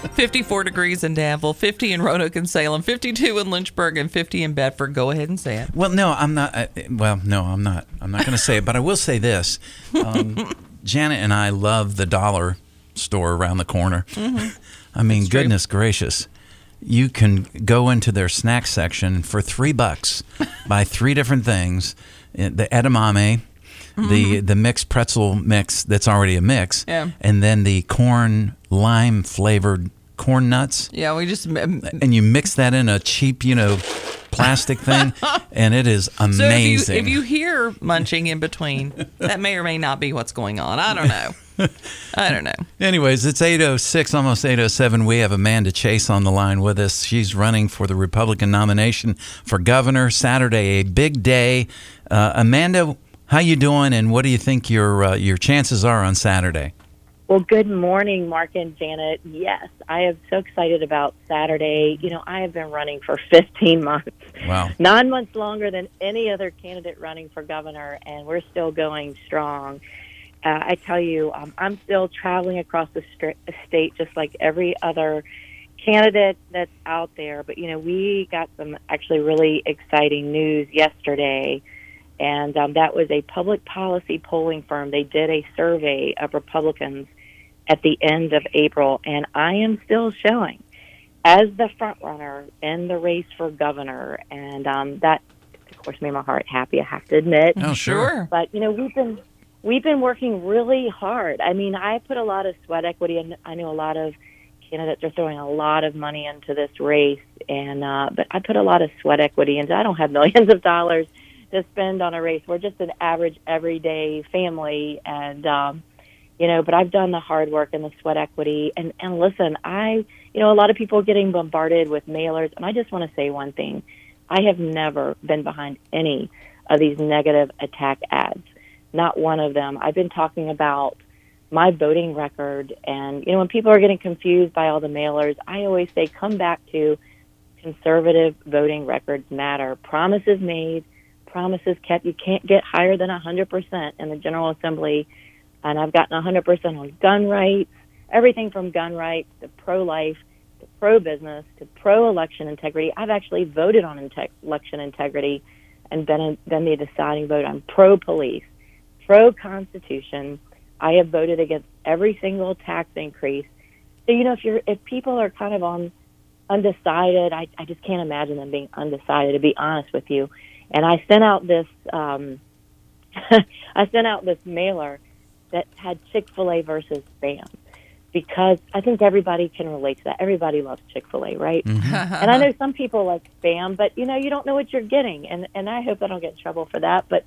54 degrees in Danville, 50 in Roanoke and Salem, 52 in Lynchburg, and 50 in Bedford. Go ahead and say it. Well, no, I'm not. No, I'm not. I'm not going to say it, but I will say this. Janet and I love the dollar store around the corner. Mm-hmm. I mean, goodness gracious. You can go into their snack section for $3, buy 3 different things, the edamame, the mixed pretzel mix that's already a mix, and then the corn lime flavored corn nuts. Yeah, we just and you mix that in a cheap, plastic thing, and it is amazing. So if you hear munching in between, that may or may not be what's going on. I don't know. Anyways, it's 8:06, almost 8:07. We have Amanda Chase on the line with us. She's running for the Republican nomination for governor. Saturday, a big day. Amanda, how you doing, and what do you think your chances are on Saturday? Well, good morning, Mark and Janet. Yes, I am so excited about Saturday. I have been running for 15 months. Wow. 9 months longer than any other candidate running for governor, and we're still going strong. I tell you, I'm still traveling across the state just like every other candidate that's out there. But, we got some actually really exciting news yesterday, and that was a public policy polling firm. They did a survey of Republicans at the end of April, and I am still showing as the front runner in the race for governor, and that, of course, made my heart happy, I have to admit. Oh, sure. But, we've been working really hard. I mean, I put a lot of sweat equity, and I know a lot of candidates are throwing a lot of money into this race, and but I put a lot of sweat equity into. I don't have millions of dollars to spend on a race. We're just an average, everyday family, and but I've done the hard work and the sweat equity. And listen, a lot of people are getting bombarded with mailers, and I just want to say one thing: I have never been behind any of these negative attack ads. Not one of them. I've been talking about my voting record, and when people are getting confused by all the mailers, I always say come back to conservative voting records matter. Promises made, promises kept. You can't get higher than 100% in the General Assembly, and I've gotten 100% on gun rights, everything from gun rights to pro-life to pro-business to pro-election integrity. I've actually voted on election integrity and been the deciding vote. I'm pro-police, pro-Constitution. I have voted against every single tax increase. So, if people are kind of undecided, I just can't imagine them being undecided, to be honest with you. And I sent out this mailer that had Chick-fil-A versus Spam, because I think everybody can relate to that. Everybody loves Chick-fil-A, right? Mm-hmm. And I know some people like Spam, but you don't know what you're getting, and I hope I don't get in trouble for that. But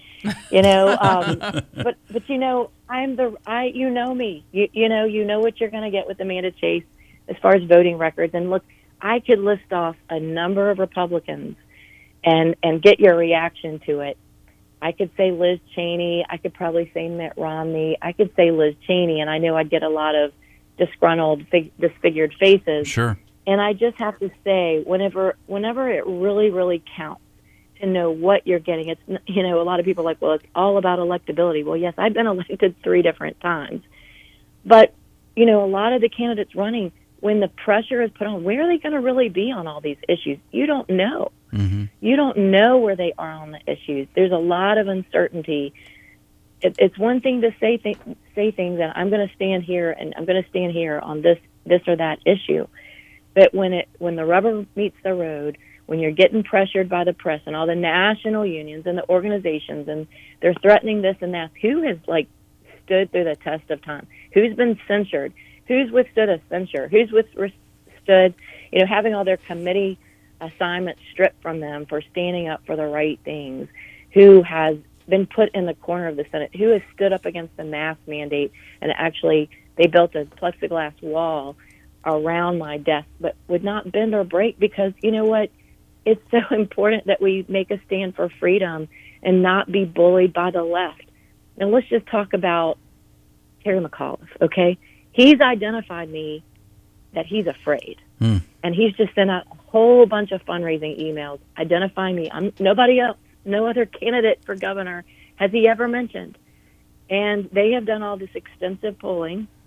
you know me. You know what you're going to get with Amanda Chase as far as voting records. And look, I could list off a number of Republicans and get your reaction to it. I could say Liz Cheney. I could probably say Mitt Romney. I could say Liz Cheney, and I know I'd get a lot of disgruntled, disfigured faces. Sure. And I just have to say, whenever it really, really counts to know what you're getting, it's, a lot of people are like, well, it's all about electability. Well, yes, I've been elected 3 different times. But, a lot of the candidates running, when the pressure is put on, where are they going to really be on all these issues? You don't know. Mm-hmm. You don't know where they are on the issues. There's a lot of uncertainty. It's one thing to say things that I'm going to stand here and I'm going to stand here on this or that issue. But when the rubber meets the road, when you're getting pressured by the press and all the national unions and the organizations, and they're threatening this and that, who has stood through the test of time? Who's been censured? Who's withstood a censure? Who's withstood, having all their committee assignments stripped from them for standing up for the right things? Who has been put in the corner of the Senate? Who has stood up against the mask mandate, and actually they built a plexiglass wall around my desk but would not bend or break? Because you know what? It's so important that we make a stand for freedom and not be bullied by the left. Now let's just talk about Terry McAuliffe, okay? He's identified me that he's afraid. And he's just sent out a whole bunch of fundraising emails identifying me. I'm nobody else. No other candidate for governor has he ever mentioned. And they have done all this extensive polling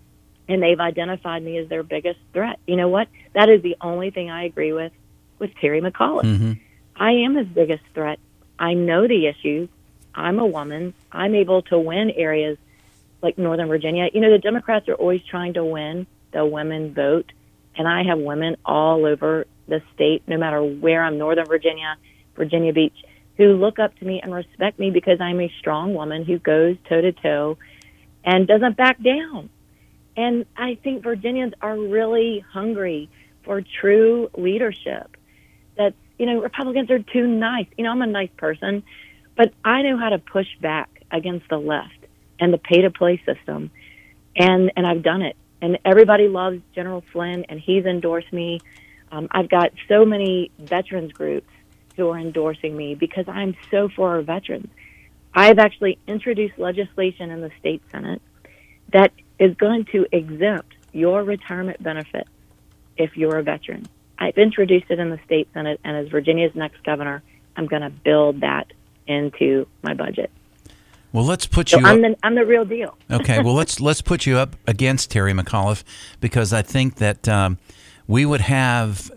and they've identified me as their biggest threat. You know what? That is the only thing I agree with Terry McAuliffe. Mm-hmm. I am his biggest threat. I know the issues. I'm a woman. I'm able to win areas like Northern Virginia. You know, the Democrats are always trying to win the women vote, and I have women all over the state, no matter where I'm, Northern Virginia, Virginia Beach, who look up to me and respect me because I'm a strong woman who goes toe-to-toe and doesn't back down. And I think Virginians are really hungry for true leadership. That, you know, Republicans are too nice. You know, I'm a nice person, but I know how to push back against the left and the pay-to-play system, and I've done it. And everybody loves General Flynn, and he's endorsed me. I've got so many veterans groups who are endorsing me because I'm so for our veterans. I've actually introduced legislation in the state Senate that is going to exempt your retirement benefits if you're a veteran. I've introduced it in the state Senate, and as Virginia's next governor, I'm going to build that into my budget. Well, let's put So you I'm the real deal. Okay, well, let's put you up against Terry McAuliffe, because I think that we would have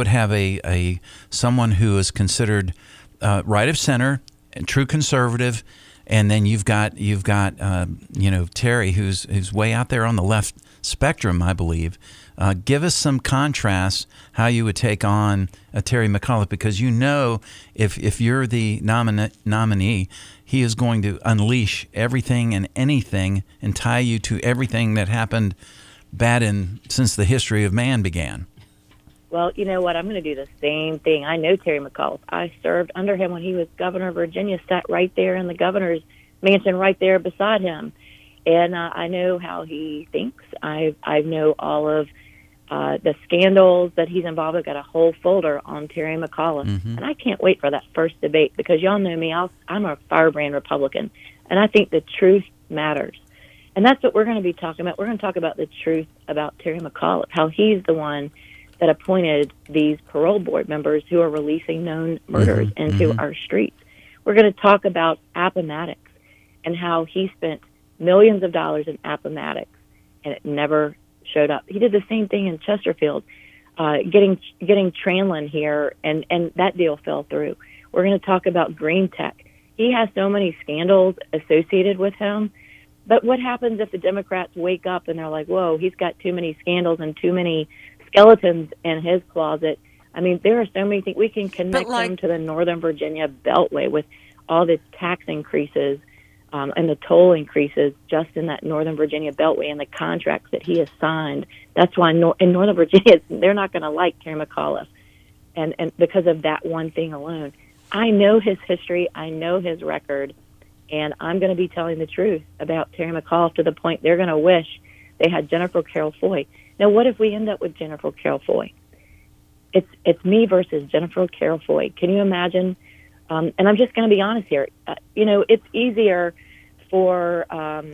a someone who is considered right of center and true conservative, and then you've got Terry, who's way out there on the left spectrum, I believe. Give us some contrast how you would take on Terry McAuliffe, because if you're the nominee, he is going to unleash everything and anything and tie you to everything that happened bad since the history of man began. Well, you know what? I'm going to do the same thing. I know Terry McAuliffe. I served under him when he was governor of Virginia, sat right there in the governor's mansion right there beside him. And I know how he thinks. I know all of the scandals that he's involved with. Got a whole folder on Terry McAuliffe. Mm-hmm. And I can't wait for that first debate, because y'all know me. I'm a firebrand Republican, and I think the truth matters. And that's what we're going to be talking about. We're going to talk about the truth about Terry McAuliffe, how he's the one that appointed these parole board members who are releasing known murders into our streets. We're going to talk about Appomattox and how he spent millions of dollars in Appomattox and it never showed up. He did the same thing in Chesterfield, getting Tranlin here, and that deal fell through. We're going to talk about Green Tech. He has so many scandals associated with him. But what happens if the Democrats wake up and they're like, whoa, he's got too many scandals and too many skeletons in his closet? I mean, there are so many things. We can connect them to the Northern Virginia Beltway with all the tax increases and the toll increases just in that Northern Virginia Beltway and the contracts that he has signed. That's why in Northern Virginia, they're not going to like Terry McAuliffe, and because of that one thing alone. I know his history. I know his record. And I'm going to be telling the truth about Terry McAuliffe to the point they're going to wish they had Jennifer Carroll Foy. Now, what if we end up with Jennifer Carroll Foy? It's me versus Jennifer Carroll Foy. Can you imagine? And I'm just going to be honest here. It's easier for.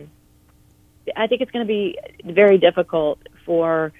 I think it's going to be very difficult for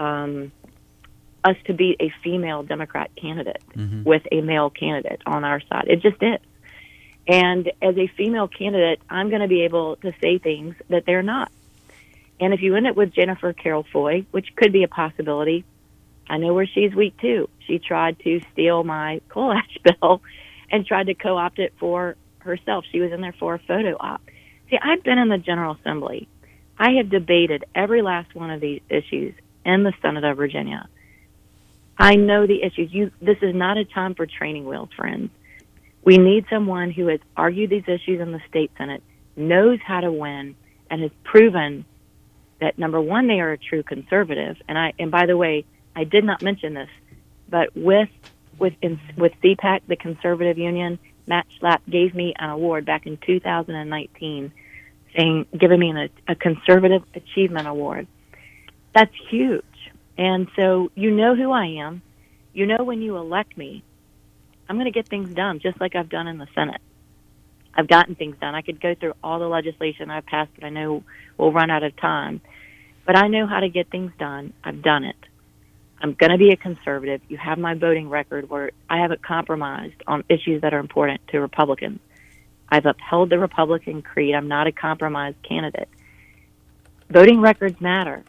us to beat a female Democrat candidate with a male candidate on our side. It just is. And as a female candidate, I'm going to be able to say things that they're not. And if you end up with Jennifer Carroll Foy, which could be a possibility, I know where she's weak too. She tried to steal my coal ash bill and tried to co-opt it for herself. She was in there for a photo op. See, I've been in the General Assembly. I have debated every last one of these issues in the Senate of Virginia. I know the issues. This is not a time for training wheels, friends. We need someone who has argued these issues in the state Senate, knows how to win, and has proven that, number one, they are a true conservative. And by the way, I did not mention this, but with CPAC, the Conservative Union, Matt Schlapp gave me an award back in 2019, giving me a Conservative Achievement Award. That's huge. And so you know who I am. You know when you elect me, I'm going to get things done, just like I've done in the Senate. I've gotten things done. I could go through all the legislation I've passed, but I know we'll run out of time. But I know how to get things done. I've done it. I'm going to be a conservative. You have my voting record where I haven't compromised on issues that are important to Republicans. I've upheld the Republican creed. I'm not a compromised candidate. Voting records matter.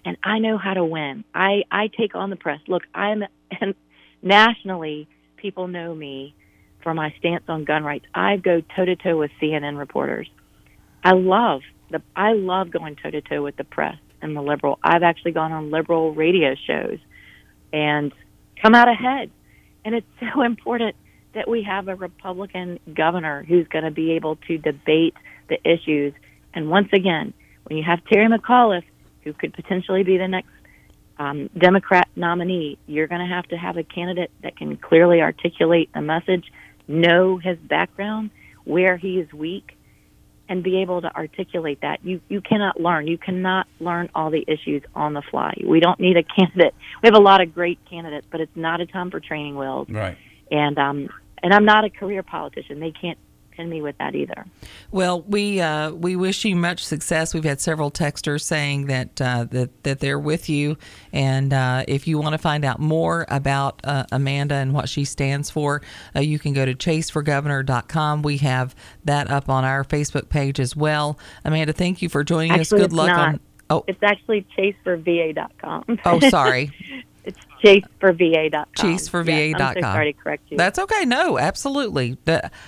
and I know how to win. I take on the press. Look, and nationally, people know me for my stance on gun rights. I go toe-to-toe with CNN reporters. I love going toe-to-toe with the press and the liberal. I've actually gone on liberal radio shows and come out ahead. And it's so important that we have a Republican governor who's going to be able to debate the issues. And once again, when you have Terry McAuliffe, who could potentially be the next Democrat nominee, you're going to have a candidate that can clearly articulate the message, know his background, where he is weak, and be able to articulate that. You cannot learn. You cannot learn all the issues on the fly. We don't need a candidate. We have a lot of great candidates, but it's not a time for training wheels. Right. And I'm not a career politician. They can't pin me with that either. Well, we wish you much success. We've had several texters saying that they're with you, and if you want to find out more about Amanda and what she stands for, you can go to chaseforgovernor.com. We have that up on our Facebook page as well. Amanda, thank you for joining us. Good luck. It's actually chaseforva.com. Oh, sorry. It's chaseforva.com. Chaseforva.com. Yes, I'm so sorry to correct you. That's okay. No, absolutely.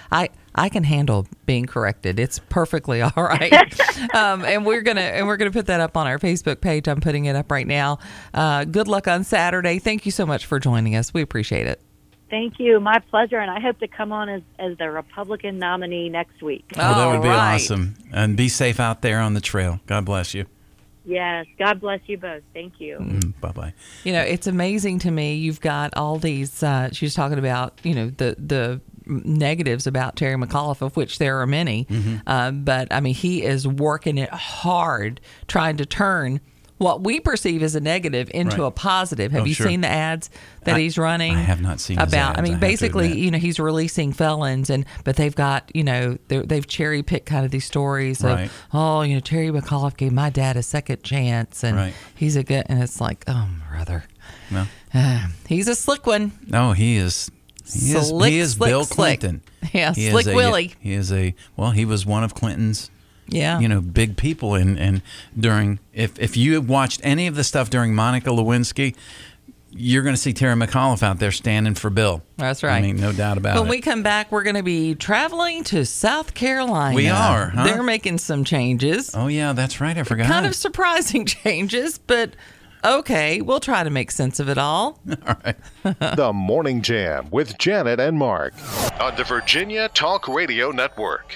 I can handle being corrected. It's perfectly all right. And we're gonna put that up on our Facebook page. I'm putting it up right now. Good luck on Saturday. Thank you so much for joining us. We appreciate it. Thank you. My pleasure. And I hope to come on as the Republican nominee next week. Oh, that would be awesome. And be safe out there on the trail. God bless you. Yes. God bless you both. Thank you. Bye-bye. It's amazing to me. You've got all these, she was talking about, the negatives about Terry McAuliffe, of which there are many. Mm-hmm. But, I mean, he is working it hard trying to turn what we perceive as a negative into a positive. Have you seen the ads that he's running? I have not seen about. His ads, I mean, basically, he's releasing felons, but they've got, they've cherry picked kind of these stories of, Terry McAuliffe gave my dad a second chance, and he's a good. And it's like, oh, brother, no, he's a slick one. No, he is. He is Bill Clinton. Yeah, Slick Willie. He is he was one of Clinton's. Yeah, big people, and during if you have watched any of the stuff during Monica Lewinsky, you're going to see Terry McAuliffe out there standing for Bill. That's right. I mean, no doubt about it. When we come back, we're going to be traveling to South Carolina. We are. Huh? They're making some changes. Oh yeah, that's right. I forgot. Kind of surprising changes, but okay, we'll try to make sense of it all. All right. The Morning Jam with Janet and Mark on the Virginia Talk Radio Network.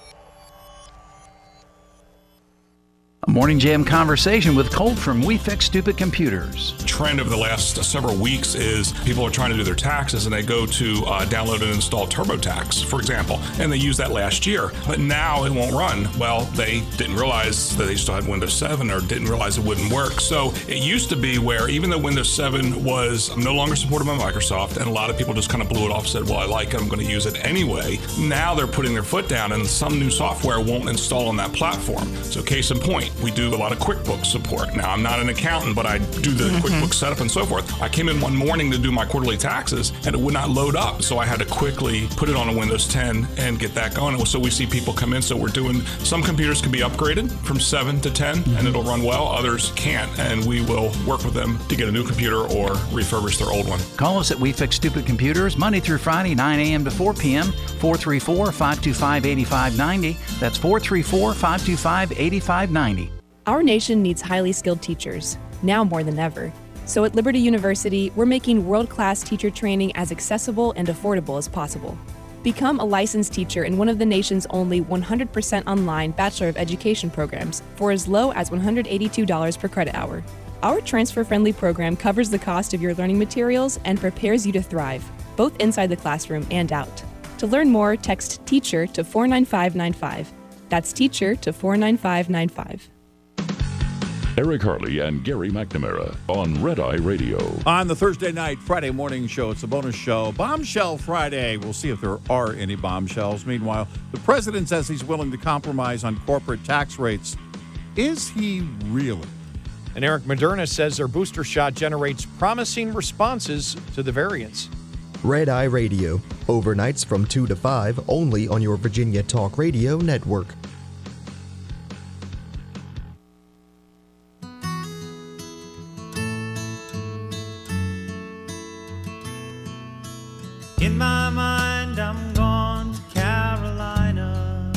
A Morning Jam conversation with Colt from We Fix Stupid Computers. Trend over the last several weeks is people are trying to do their taxes and they go to download and install TurboTax, for example, and they used that last year, but now it won't run. Well, they didn't realize that they still had Windows 7 or didn't realize it wouldn't work. So it used to be where even though Windows 7 was no longer supported by Microsoft and a lot of people just kind of blew it off and said, well, I like it, I'm going to use it anyway. Now they're putting their foot down and some new software won't install on that platform. So case in point, we do a lot of QuickBooks support. Now, I'm not an accountant, but I do the QuickBooks setup and so forth. I came in one morning to do my quarterly taxes, and it would not load up. So I had to quickly put it on a Windows 10 and get that going. So we see people come in. So we're doing, some computers can be upgraded from 7 to 10, and it'll run well. Others can't, and we will work with them to get a new computer or refurbish their old one. Call us at We Fix Stupid Computers, Monday through Friday, 9 a.m. to 4 p.m., 434-525-8590. That's 434-525-8590. Our nation needs highly skilled teachers, now more than ever. So at Liberty University, we're making world-class teacher training as accessible and affordable as possible. Become a licensed teacher in one of the nation's only 100% online Bachelor of Education programs for as low as $182 per credit hour. Our transfer-friendly program covers the cost of your learning materials and prepares you to thrive, both inside the classroom and out. To learn more, text TEACHER to 49595. That's TEACHER to 49595. Eric Harley and Gary McNamara on Red Eye Radio. On the Thursday night, Friday morning show, it's a bonus show, Bombshell Friday. We'll see if there are any bombshells. Meanwhile, the president says he's willing to compromise on corporate tax rates. Is he really? And Eric Moderna says their booster shot generates promising responses to the variants. Red Eye Radio, overnights from 2 to 5, only on your Virginia Talk Radio Network. In my mind, I'm gone to Carolina.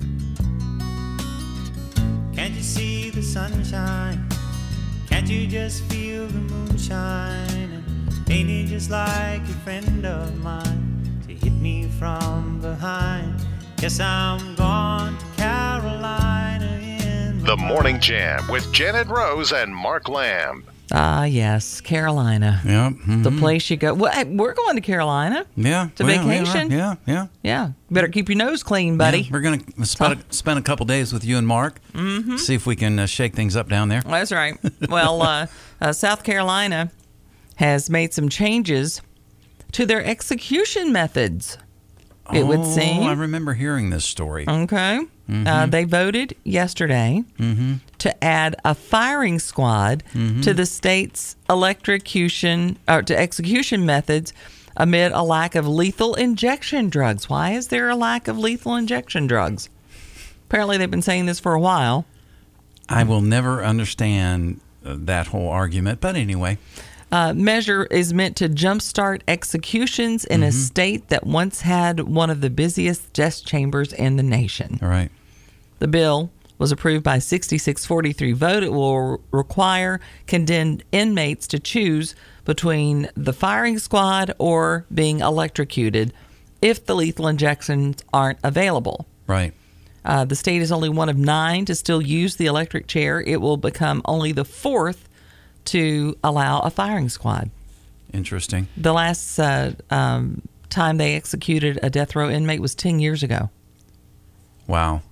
Can't you see the sunshine? Can't you just feel the moonshine? And ain't it just like a friend of mine to hit me from behind? Guess I'm gone to Carolina in The Morning Jam with Janet Rose and Mark Lamb. Ah, yes, Carolina. Yeah. Mm-hmm. The place you go. Well, hey, we're going to Carolina. Yeah. To vacation. Yeah. Better keep your nose clean, buddy. Yeah, we're going to spend a couple days with you and Mark. Mm-hmm. See if we can shake things up down there. That's right. Well, South Carolina has made some changes to their execution methods, it would seem. I remember hearing this story. Okay. Mm-hmm. They voted yesterday to add a firing squad to the state's execution methods amid a lack of lethal injection drugs. Why is there a lack of lethal injection drugs? Apparently, they've been saying this for a while. I will never understand that whole argument, but anyway. Measure is meant to jumpstart executions in a state that once had one of the busiest death chambers in the nation. All right. The bill was approved by 66-43 vote. It will require condemned inmates to choose between the firing squad or being electrocuted if the lethal injections aren't available. Right. The state is only one of 9 to still use the electric chair. It will become only the 4th to allow a firing squad. Interesting. The last time they executed a death row inmate was 10 years ago. Wow.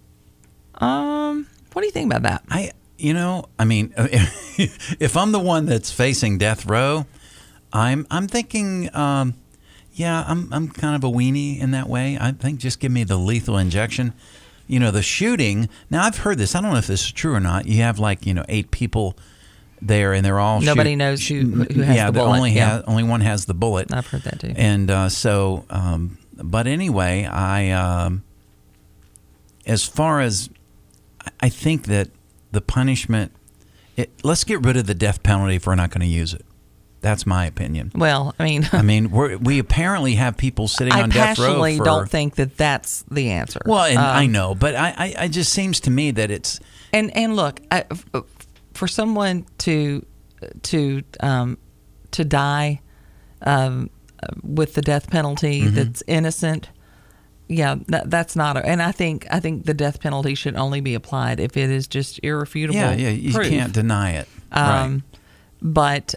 What do you think about that? If I'm the one that's facing death row, I'm thinking, I'm kind of a weenie in that way. I think just give me the lethal injection. The shooting. Now I've heard this. I don't know if this is true or not. You have 8 people there, and they're all nobody knows who has the bullet. Only one has the bullet. I've heard that too. And but anyway, as far as I think that the punishment, let's get rid of the death penalty if we're not going to use it. That's my opinion. Well, we apparently have people sitting on death row. I passionately don't think that that's the answer. Well, and I know, but I just seems to me that it's and look, for someone to die with the death penalty that's innocent. Yeah, that's not. And I think the death penalty should only be applied if it is just irrefutable. Yeah, you proof. Can't deny it. Right. But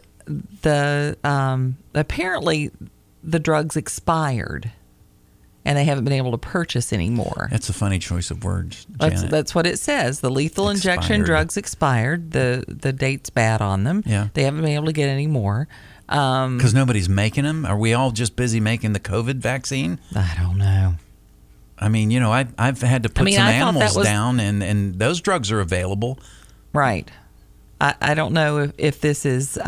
apparently the drugs expired, and they haven't been able to purchase anymore. That's a funny choice of words, Janet. That's what it says. The lethal injection drugs expired. The date's bad on them. Yeah, they haven't been able to get any more. Because nobody's making them. Are we all just busy making the COVID vaccine? I don't know. I've had to put some animals down, and those drugs are available. Right. I don't know if this is.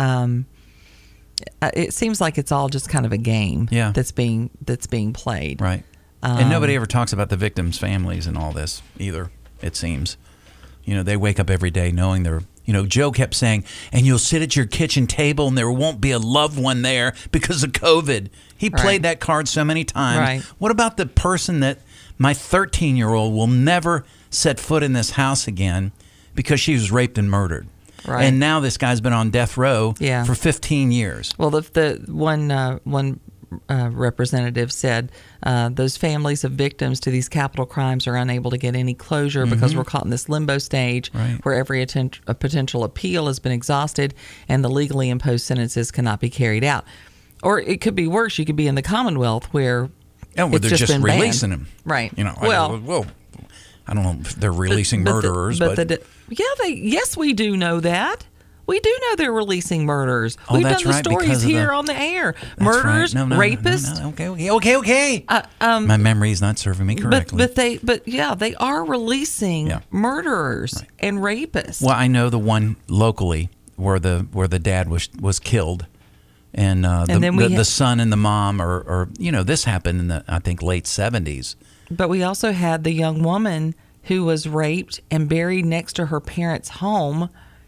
It seems like it's all just kind of a game. Yeah. That's being played. Right. And nobody ever talks about the victims' families and all this either. It seems. They wake up every day knowing they're. Joe kept saying, and you'll sit at your kitchen table and there won't be a loved one there because of COVID. He played that card so many times. Right. What about the person that my 13-year-old will never set foot in this house again because she was raped and murdered? Right. And now this guy's been on death row for 15 years. Well, the one representative said those families of victims to these capital crimes are unable to get any closure because we're caught in this limbo stage where every potential appeal has been exhausted and the legally imposed sentences cannot be carried out. Or it could be worse. You could be in the Commonwealth where they're just releasing them. Right. Well, I don't know if they're releasing murderers, but yes, we do know that. We do know they're releasing murderers. We've done the stories here on the air. Murderers, rapists. Okay. My memory's not serving me correctly. But they are releasing murderers and rapists. Well, I know the one locally where the dad was killed, and the son and the mom are this happened in the I think late 70s. But we also had the young woman who was raped and buried next to her parents' home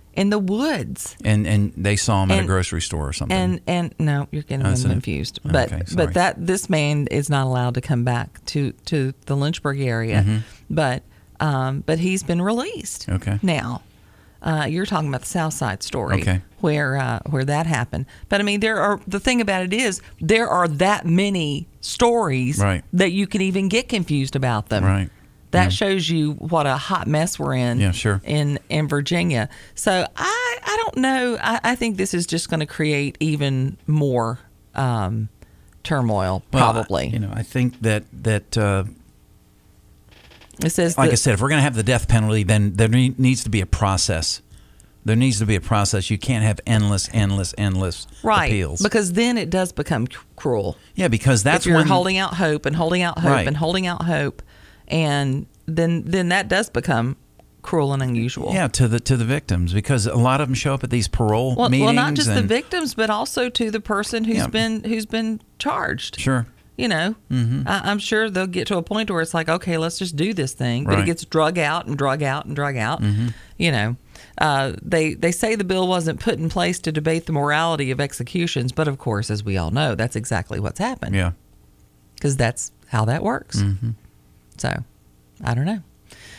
in the woods. And they saw him at a grocery store or something. And no, you're getting them confused. But Okay, sorry. but this man is not allowed to come back to the Lynchburg area. But he's been released. Okay. Now, you're talking about the South Side story. Okay. Where that happened. But I mean, the thing about it is there are that many stories Right. that you can even get confused about them. Right. That shows you what a hot mess we're in. Yeah, sure. In Virginia. So I don't know. I think this is just going to create even more turmoil. Probably. Well, I think that it says, like I said, if we're going to have the death penalty, then there needs to be a process. There needs to be a process. You can't have endless right, appeals. because then it does become cruel. Yeah, because that's if you're when holding out hope and holding out hope Right. and holding out hope, and then that does become cruel and unusual. Yeah, to the victims, because a lot of them show up at these parole meetings. Well, not just the and- victims, but also to the person who's been charged. Sure. I'm sure they'll get to a point where it's like, okay, let's just do this thing. But it Right. gets drug out and drug out and drug out. They say the bill wasn't put in place to debate the morality of executions, but of course, as we all know, that's exactly what's happened. Yeah. Because that's how that works. So, I don't know.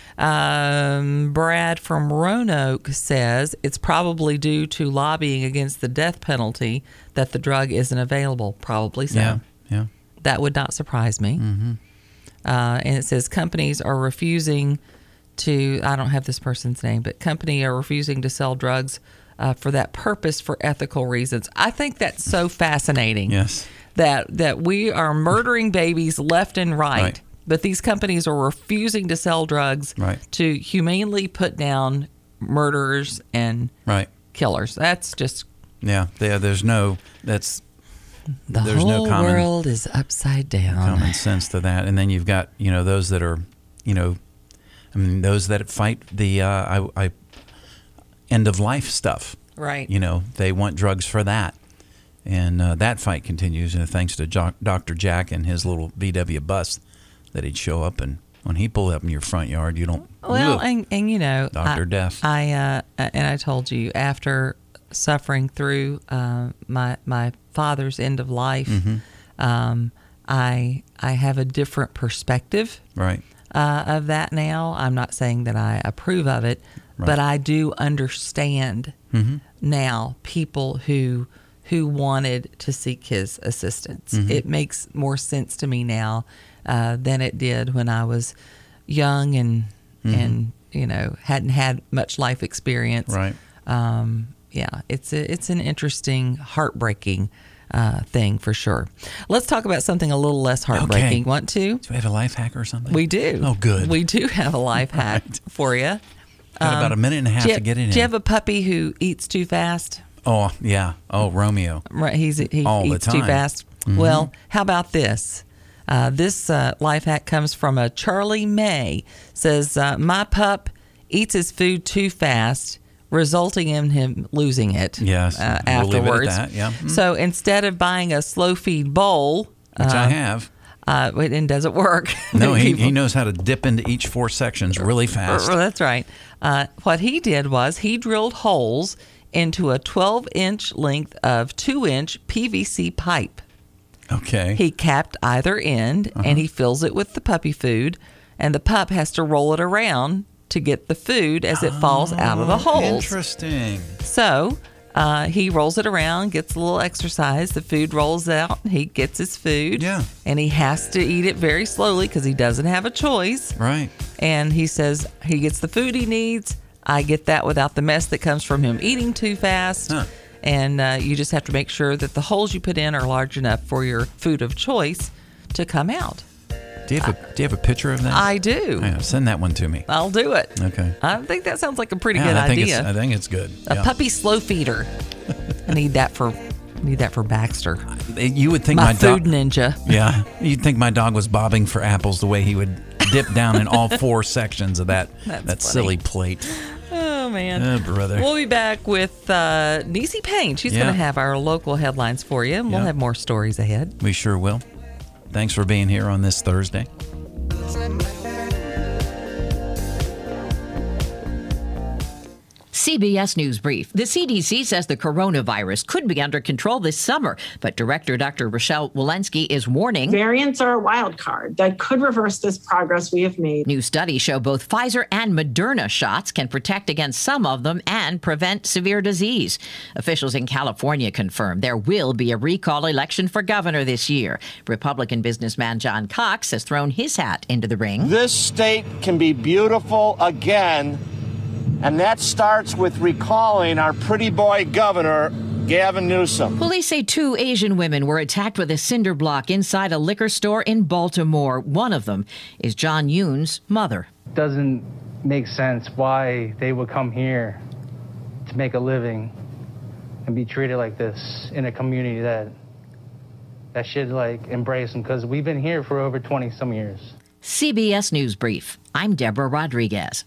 Brad from Roanoke says it's probably due to lobbying against the death penalty that the drug isn't available. Probably so. Yeah. That would not surprise me. And it says companies are refusing to, I don't have this person's name, but company are refusing to sell drugs for that purpose for ethical reasons. I think that's so fascinating. Yes. That we are murdering babies left and right. But these companies are refusing to sell drugs to humanely put down murderers and killers. That's just... Yeah, there's no... The There's whole no common world is upside down. Common sense to that. And then you've got, those that are, those that fight the end of life stuff. Right. They want drugs for that. And that fight continues, thanks to Dr. Jack and his little VW bus that he'd show up, and when he pulled up in your front yard, you don't... Well, and Dr. Death. I told you, after suffering through my father's end of life, I have a different perspective of that now. I'm not saying that I approve of it, but I do understand now people who wanted to seek his assistance. It makes more sense to me now than it did when I was young and hadn't had much life experience. Right. It's an interesting, heartbreaking thing for sure. Let's talk about something a little less heartbreaking. Okay. Want to? Do we have a life hack or something? We do. Oh, good. We do have a life hack for you. Got about a minute and a half to get it in. Do you have a puppy who eats too fast? Oh, yeah. Oh, Romeo. Right. He all eats the too time. fast. Well, how about this? This life hack comes from a Charlie May. Says, my pup eats his food too fast, resulting in him losing it. Yes. Afterwards. We'll leave it at that. Yeah. So instead of buying a slow feed bowl, which I have. It doesn't work. No, he knows how to dip into each 4 sections really fast. That's right. What he did was he drilled holes into a 12-inch length of 2-inch PVC pipe. Okay. He capped either end, and he fills it with the puppy food, and the pup has to roll it around to get the food as it falls out of the holes. Interesting. So he rolls it around, gets a little exercise. The food rolls out. He gets his food. Yeah. And he has to eat it very slowly because he doesn't have a choice. Right. And he says he gets the food he needs. I get that without the mess that comes from him eating too fast. Huh. And you just have to make sure that the holes you put in are large enough for your food of choice to come out. Do you have a picture of that? I do. Yeah, send that one to me. I'll do it. Okay. I think that sounds like a pretty Yeah, good I think idea. I think it's good. A Yeah. puppy slow feeder. I need that for Baxter. You would think my my food dog, ninja. Yeah, you'd think my dog was bobbing for apples the way he would dip down in all 4 sections of that Funny. silly plate. Oh, man. Oh, brother. We'll be back with Niecy Payne. She's going to have our local headlines for you, and we'll have more stories ahead. We sure will. Thanks for being here on this Thursday. CBS News Brief. The CDC says the coronavirus could be under control this summer, but Director Dr. Rochelle Walensky is warning variants are a wild card that could reverse this progress we have made. New studies show both Pfizer and Moderna shots can protect against some of them and prevent severe disease. Officials in California confirm there will be a recall election for governor this year. Republican businessman John Cox has thrown his hat into the ring. This state can be beautiful again. And that starts with recalling our pretty boy governor, Gavin Newsom. Police say 2 Asian women were attacked with a cinder block inside a liquor store in Baltimore. One of them is John Yoon's mother. Doesn't make sense why they would come here to make a living and be treated like this in a community that should embrace them, because we've been here for over 20 some years. CBS News Brief. I'm Deborah Rodriguez.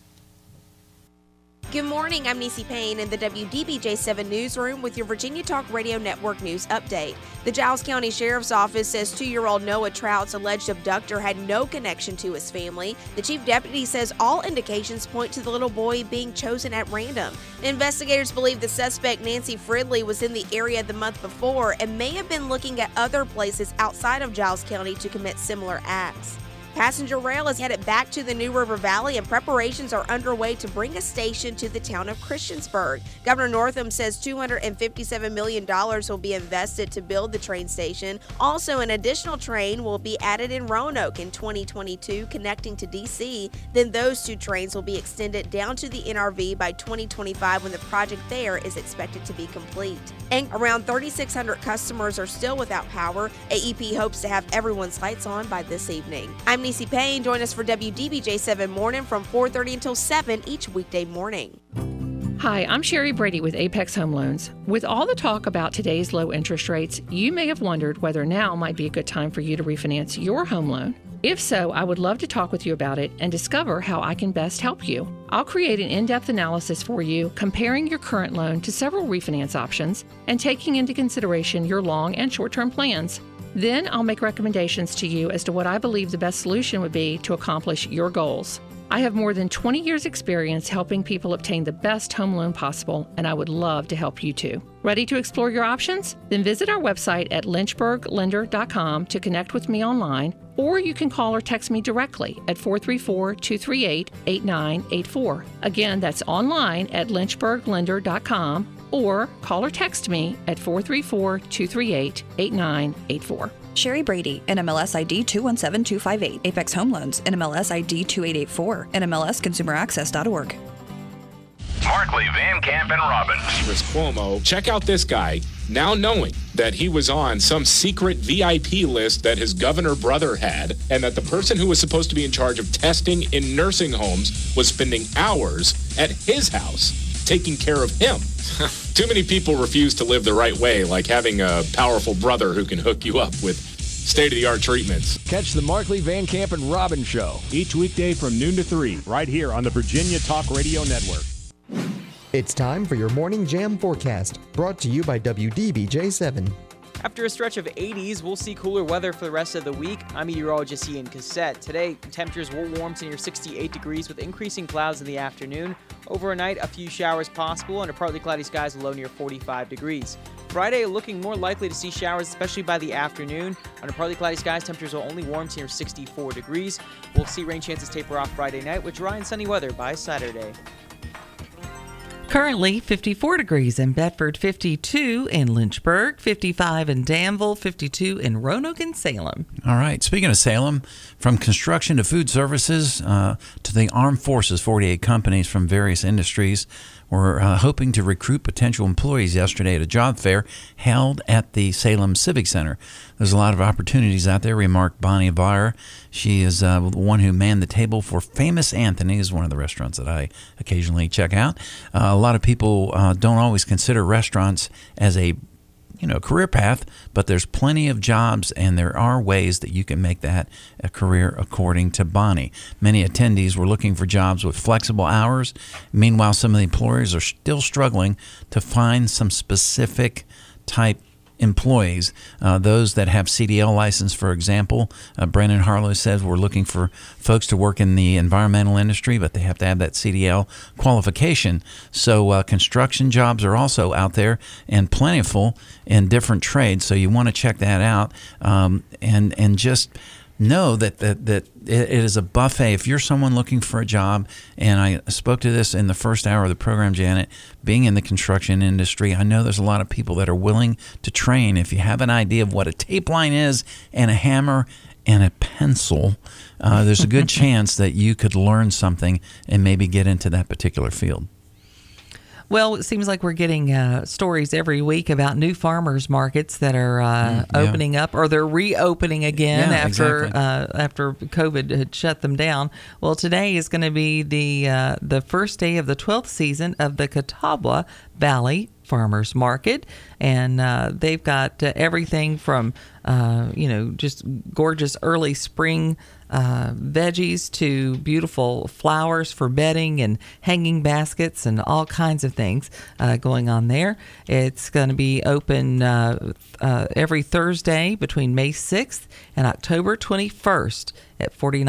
Good morning, I'm Niecy Payne in the WDBJ7 newsroom with your Virginia Talk Radio Network news update. The Giles County Sheriff's Office says 2-year-old Noah Trout's alleged abductor had no connection to his family. The chief deputy says all indications point to the little boy being chosen at random. Investigators believe the suspect, Nancy Fridley, was in the area the month before and may have been looking at other places outside of Giles County to commit similar acts. Passenger rail is headed back to the New River Valley, and preparations are underway to bring a station to the town of Christiansburg. Governor Northam says $257 million will be invested to build the train station. Also, an additional train will be added in Roanoke in 2022, connecting to D.C. Then those 2 trains will be extended down to the NRV by 2025, when the project there is expected to be complete. And around 3,600 customers are still without power. AEP hopes to have everyone's lights on by this evening. I'm Niecy Payne. Join us for WDBJ 7 Morning from 4:30 until 7 each weekday morning. Hi, I'm Sherry Brady with Apex Home Loans. With all the talk about today's low interest rates, you may have wondered whether now might be a good time for you to refinance your home loan. If so, I would love to talk with you about it and discover how I can best help you. I'll create an in-depth analysis for you, comparing your current loan to several refinance options and taking into consideration your long and short-term plans. Then I'll make recommendations to you as to what I believe the best solution would be to accomplish your goals. I have more than 20 years' experience helping people obtain the best home loan possible, and I would love to help you too. Ready to explore your options? Then visit our website at lynchburglender.com to connect with me online, or you can call or text me directly at 434-238-8984. Again, that's online at lynchburglender.com, or call or text me at 434-238-8984. Sherry Brady, NMLS ID 217258. Apex Home Loans, NMLS ID 2884. NMLSConsumerAccess.org. Markley, Van Camp, and Robbins. Chris Cuomo, check out this guy, now knowing that he was on some secret VIP list that his governor brother had, and that the person who was supposed to be in charge of testing in nursing homes was spending hours at his house taking care of him. Too many people refuse to live the right way, like having a powerful brother who can hook you up with state-of-the-art treatments. Catch the Markley, Van Camp, and Robbins Show each weekday from noon to 3, right here on the Virginia Talk Radio Network. It's time for your Morning Jam forecast, brought to you by WDBJ7. After a stretch of 80s, we'll see cooler weather for the rest of the week. I'm meteorologist Ian Cassette. Today, temperatures will warm to near 68 degrees with increasing clouds in the afternoon. Overnight, a few showers possible under partly cloudy skies, low near 45 degrees. Friday, looking more likely to see showers, especially by the afternoon. Under partly cloudy skies, temperatures will only warm to near 64 degrees. We'll see rain chances taper off Friday night with dry and sunny weather by Saturday. Currently 54 degrees in Bedford, 52 in Lynchburg, 55 in Danville, 52 in Roanoke and Salem. All right. Speaking of Salem, from construction to food services to the armed forces, 48 companies from various industries were hoping to recruit potential employees yesterday at a job fair held at the Salem Civic Center. There's a lot of opportunities out there, remarked Bonnie Vire. She is the one who manned the table for Famous Anthony's, one of the restaurants that I occasionally check out. A lot of people don't always consider restaurants as a career path, but there's plenty of jobs, and there are ways that you can make that a career, according to Bonnie. Many attendees were looking for jobs with flexible hours. Meanwhile, some of the employers are still struggling to find some specific type employees. Those that have CDL license, for example, Brandon Harlow says we're looking for folks to work in the environmental industry, but they have to have that CDL qualification. So construction jobs are also out there and plentiful in different trades. So you want to check that out, and just know that it is a buffet. If you're someone looking for a job, and I spoke to this in the first hour of the program, Janet, being in the construction industry, I know there's a lot of people that are willing to train. If you have an idea of what a tape line is and a hammer and a pencil, there's a good chance that you could learn something and maybe get into that particular field. Well, it seems like we're getting stories every week about new farmers markets that are opening up, or they're reopening again after COVID had shut them down. Well, today is going to be the first day of the 12th season of the Catawba Valley Farmers Market, and they've got everything from just gorgeous early spring veggies to beautiful flowers for bedding and hanging baskets and all kinds of things going on there. It's going to be open every Thursday between May 6th and October 21st at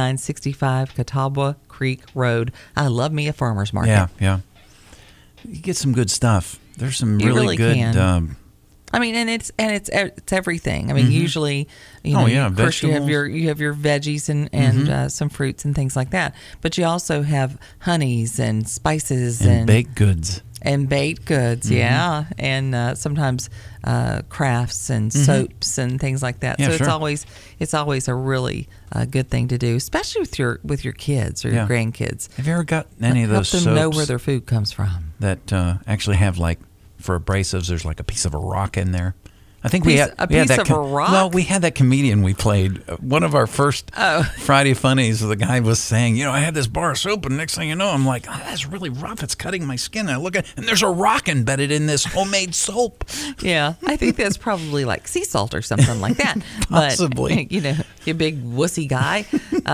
4965 Catawba Creek Road. I love me a farmer's market. Yeah. You get some good stuff. There's some You really good. can. I mean, and it's everything. I mean, usually, of course, you have your veggies and some fruits and things like that. But you also have honeys and spices and baked goods. And baked goods, yeah, and sometimes crafts and soaps and things like that. Yeah, so it's always a really good thing to do, especially with your kids or your grandkids. Have you ever got any of those help them soaps know where their food comes from? That actually have, like, for abrasives, there's like a piece of a rock in there. I think a piece of a rock? Well, we had that comedian we played. One of our first Friday Funnies, the guy was saying, I had this bar of soap, and next thing you know, I'm like, that's really rough. It's cutting my skin. And I look at and there's a rock embedded in this homemade soap. Yeah, I think that's probably like sea salt or something like that. Possibly. But, you big wussy guy.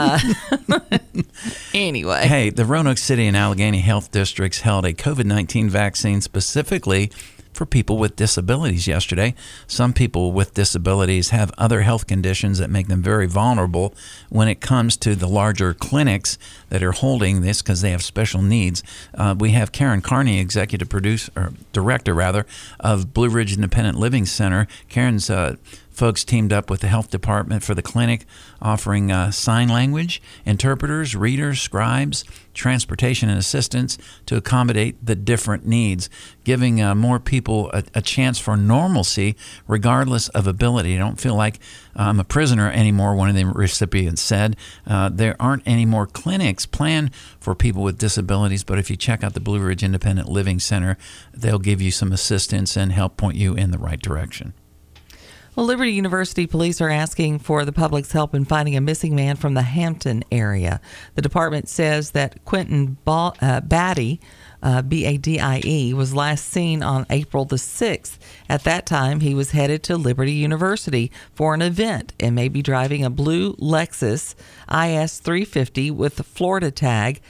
Anyway. Hey, the Roanoke City and Allegheny Health Districts held a COVID-19 vaccine specifically for people with disabilities yesterday. Some people with disabilities have other health conditions that make them very vulnerable when it comes to the larger clinics that are holding this because they have special needs. We have Karen Carney, executive director of Blue Ridge Independent Living Center. Karen's folks teamed up with the health department for the clinic, offering sign language, interpreters, readers, scribes, transportation and assistance to accommodate the different needs, giving more people a chance for normalcy regardless of ability. I don't feel like I'm a prisoner anymore, one of the recipients said. There aren't any more clinics planned for people with disabilities, but if you check out the Blue Ridge Independent Living Center, they'll give you some assistance and help point you in the right direction. Well, Liberty University police are asking for the public's help in finding a missing man from the Hampton area. The department says that Quentin Badie, B-A-D-I-E, was last seen on April the 6th. At that time, he was headed to Liberty University for an event and may be driving a blue Lexus IS 350 with the Florida tag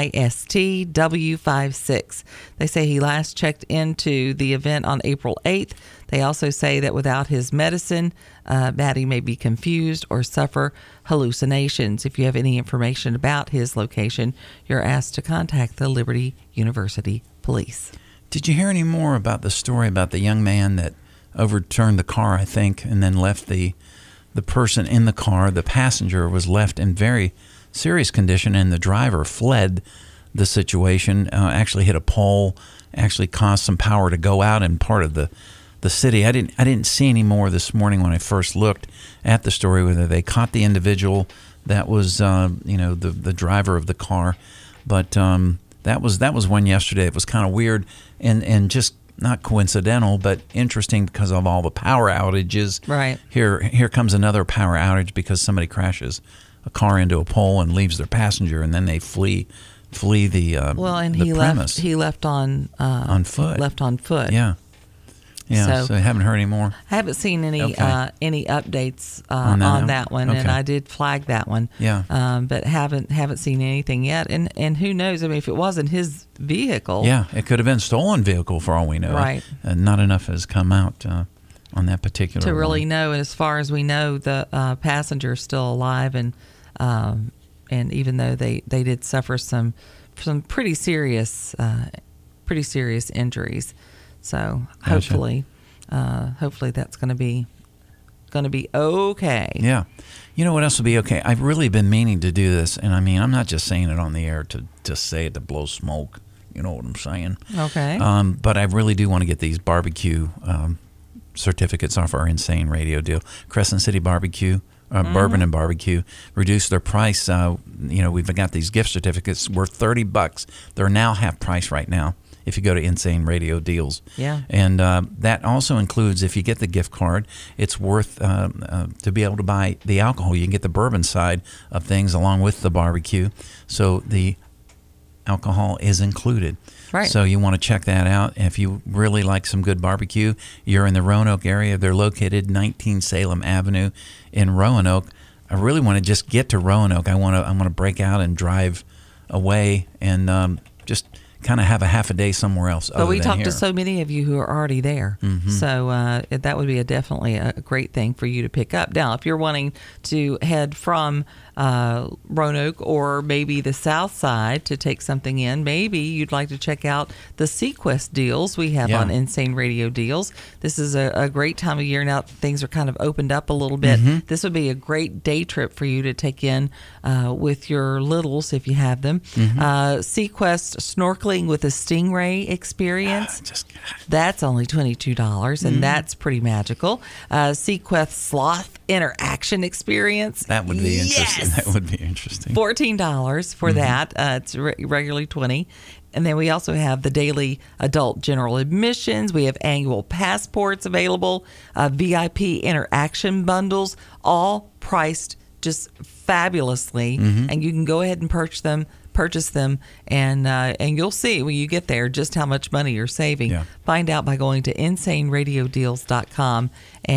ISTW56. They say he last checked into the event on April 8th. They also say that without his medicine, Badie may be confused or suffer hallucinations. If you have any information about his location, you're asked to contact the Liberty University Police. Did you hear any more about the story about the young man that overturned the car, I think, and then left the person in the car? The passenger was left in very serious condition, and the driver fled the situation, actually hit a pole, actually caused some power to go out in part of the city. I didn't see any more this morning when I first looked at the story, whether they caught the individual that was the driver of the car, but that was one yesterday. It was kind of weird and just not coincidental, but interesting because of all the power outages. Right. Here comes another power outage because somebody crashes a car into a pole and leaves their passenger, and then they flee the premise. He left on foot. Left on foot. Yeah. Yeah, so I haven't heard any more. I haven't seen any updates on that one, and I did flag that one. Yeah, but haven't seen anything yet. And who knows? I mean, if it wasn't his vehicle, yeah, it could have been a stolen vehicle for all we know. Right. Not enough has come out on that particular to really one. know. And as far as we know, the passenger is still alive, and even though they did suffer some pretty serious injuries, so Gotcha. hopefully that's going to be okay. Yeah. You know what else will be okay? I've really been meaning to do this, and I mean, I'm not just saying it on the air to say it to blow smoke. You know what I'm saying? Okay. But I really do want to get these barbecue certificates off our Insane Radio deal. Crescent City Barbecue, Bourbon and Barbecue, reduced their price. We've got these gift certificates worth $30. They're now half price right now if you go to Insane Radio Deals. Yeah. And that also includes, if you get the gift card, it's worth to be able to buy the alcohol. You can get the bourbon side of things along with the barbecue. So the alcohol is included. Right. So you want to check that out. If you really like some good barbecue, you're in the Roanoke area. They're located 19 Salem Avenue in Roanoke. I really want to just get to Roanoke. I want to break out and drive away and just kind of have a half a day somewhere else. But we talked here. to so many of you who are already there. Mm-hmm. So that would be definitely a great thing for you to pick up. Now, if you're wanting to head from Roanoke or maybe the south side to take something in, maybe you'd like to check out the Sequest deals we have on Insane Radio Deals. This is a great time of year now. Things are kind of opened up a little bit. Mm-hmm. This would be a great day trip for you to take in with your littles if you have them. Mm-hmm. Sequest snorkeling with a Stingray experience. That's only $22, and that's pretty magical. Sequest sloth interaction experience. That would be interesting. That would be interesting. $14 for that. It's regularly $20. And then we also have the daily adult general admissions. We have annual passports available, VIP interaction bundles, all priced just fabulously. And you can go ahead and purchase them, and you'll see when you get there just how much money you're saving. Find out by going to insaneradiodeals.com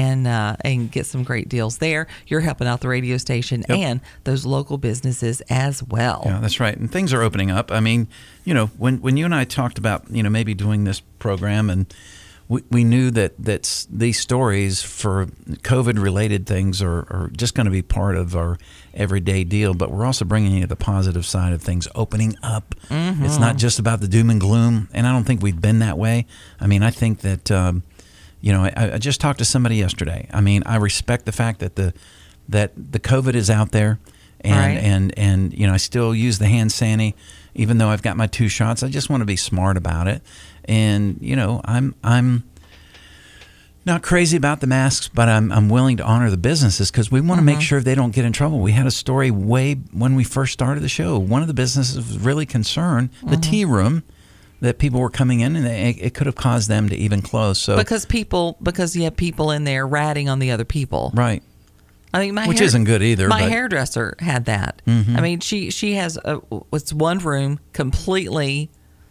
and get some great deals there. You're helping out the radio station and those local businesses as well. Yeah, that's right. And things are opening up. I mean, when you and I talked about maybe doing this program, and we knew that these stories for COVID-related things are just going to be part of our everyday deal, but we're also bringing you the positive side of things opening up. Mm-hmm. It's not just about the doom and gloom, and I don't think we've been that way. I mean, I think that, I just talked to somebody yesterday. I mean, I respect the fact that the COVID is out there, and I still use the hand sani, even though I've got my 2 shots. I just want to be smart about it. And I'm not crazy about the masks, but I'm willing to honor the businesses because we want to make sure they don't get in trouble. We had a story way when we first started the show. One of the businesses was really concerned, the tea room, that people were coming in, and it could have caused them to even close. So because you have people in there ratting on the other people, right? I mean, which isn't good either. My hairdresser had that. I mean, she has it's one room completely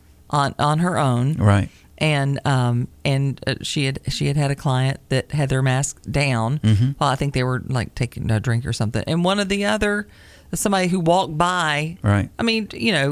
on her own, right? And she had a client that had their mask down. Well, I think they were like taking a drink or something, and one of the other, somebody who walked by, right? I mean,